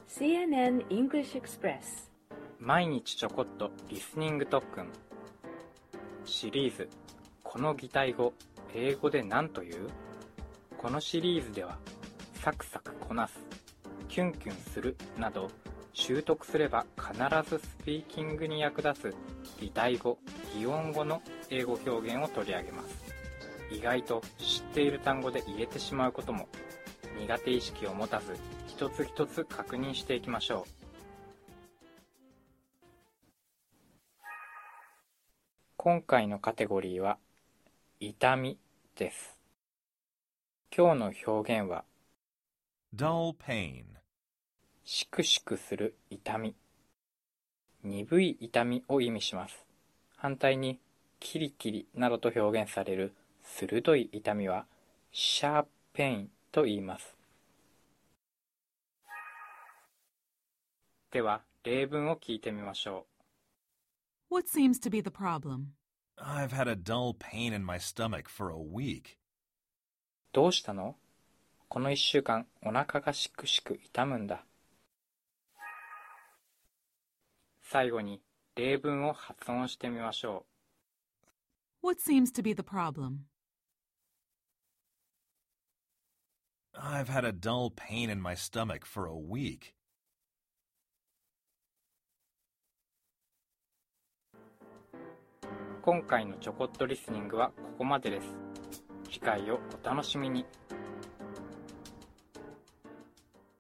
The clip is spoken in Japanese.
CNN English Express 毎日ちょこっとリスニング特訓シリーズこの擬態語英語で何という？このシリーズではサクサクこなす、キュンキュンするなど習得すれば必ずスピーキングに役立つ擬態語、擬音語の英語表現を取り上げます。意外と知っている単語で言えてしまうことも苦手意識を持たず一つ一つ確認していきましょう。今回のカテゴリーは痛みです。今日の表現は dull pain, しくしくする痛み、鈍い痛みを意味します。反対にキリキリなどと表現される鋭い痛みはシャープペインと言います。では例文を聞いてみましょう。 What seems to be the problem? I've had a dull pain in my stomach for a week. どうしたの？この1週間お腹がしくしく痛むんだ。最後に例文を発音してみましょう。 What seems to be the problem? I've had a dull pain in my stomach for a week. 今回のちょこっとリスニングはここまでです。次回をお楽しみに。